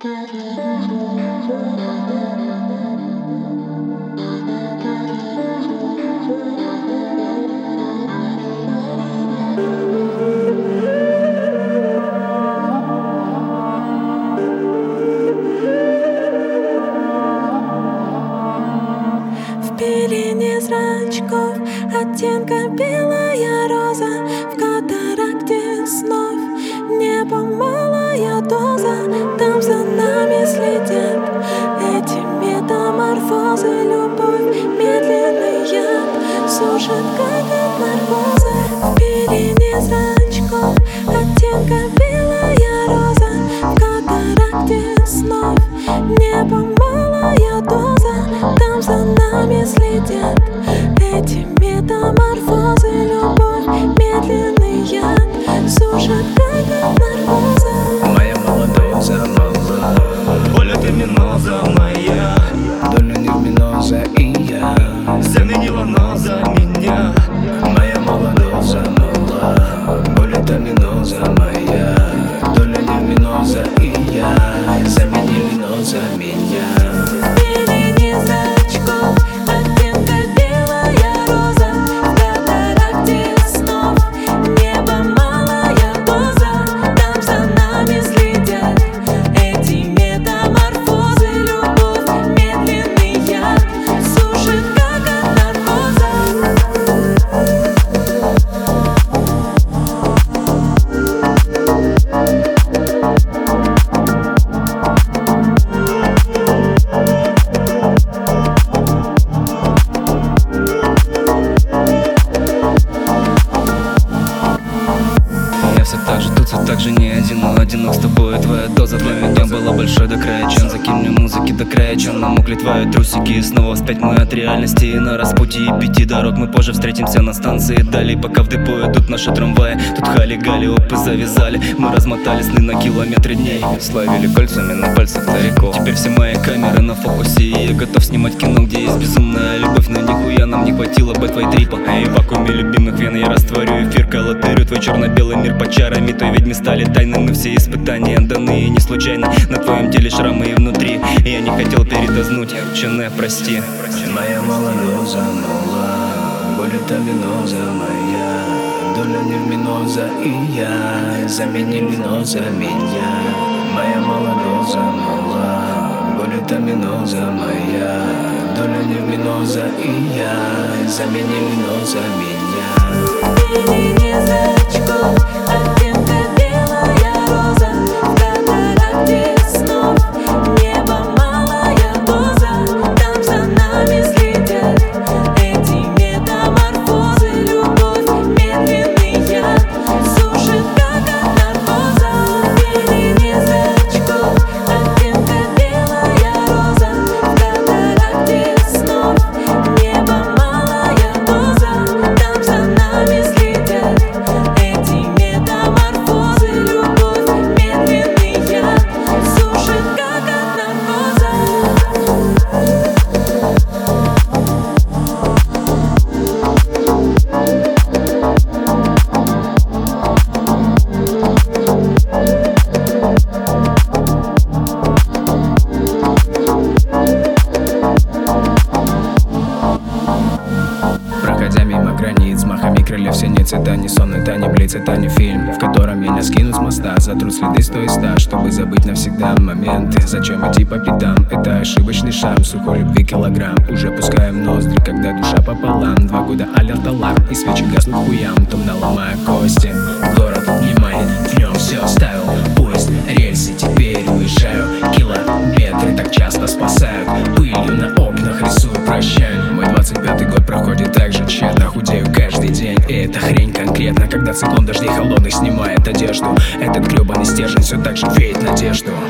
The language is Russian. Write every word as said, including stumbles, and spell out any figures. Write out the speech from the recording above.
В пелене зрачков оттенка белая роза, в катаракте снов небо малая доза. Там за нами следят эти метаморфозы. Любовь медленный яд сушит, как от наркоза. В пелене зрачков оттенка белая роза, в катаракте снов небо малая доза. Там за нами следят эти метаморфозы. Любовь медленный яд сушит, как от наркоза. Моя молодоза мала, боль это миноза моя, доля не миноза и я заменила ноза меня. Моя молодоза мала, боль это миноза моя, доля не миноза и я заменили ноза меня. Все так же, тут все так же не один, но одинок с тобой. Твоя доза для меня была большой до края. Чем закинь мне музыки до края, чем намокли твои трусики. И снова вспять мы от реальности и на распутье и пяти дорог. Мы позже встретимся на станции далее, пока в депо идут наши трамваи. Тут хали-гали, опы завязали, мы размотали сны на километры дней. Славили кольцами на пальцах стариков. Теперь все мои камеры на фокусе, и я готов снимать кино, где есть безумная любовь. Но нихуя нам не хватило бы твоей трипа. А и в вакууме любимых вен я растворю эфир, колотырю твой черно-белый мир под чарами той ведьмы стали тайными. Все испытания даны не случайно. На твоем теле шрамы и внутри. Я не хотел передознуть, чене, прости. Моя молодоза мала, боль это миноза моя, доля не в миноза и я заменили ноза меня. Моя молодоза мала, боль это миноза моя, доля не в миноза и я заменили ноза меня. Пелене зрачков оттенка белая роза, в катаракте снов небо малая доза. Там за нами следят эти метаморфозы. Любовь медленный яд сушит, как от наркоза. Пелене зрачков оттенка белая роза, в катаракте снов небо малая доза. Там за нами следят эти метаморфозы. Любовь медленный яд сушит, как от наркоза. Проходя мимо границ, махами крыльев синиц. Это не сон, это не блиц, это не фильм, в котором меня скинут с моста, затрут следы с той ста, чтобы забыть навсегда моменты. Зачем идти по пятам? Это ошибочный шаг, сухой любви килограмм. Уже пускаем ноздри, когда душа пополам. Два года алерт аларм, и свечи гаснут хуям, томно ломая кости. Город внимает, в нем все оставил. Поезд, рельсы, теперь уезжаю. Километры так часто спасают, пылью на окнах рисую прощаю. Мой двадцать пятый год проходит так же тщетно, худею каждый день. И это хрень конкретно, когда циклон дождей холодных снимает одежду. Этот гребаный стержень все так же веет надежду.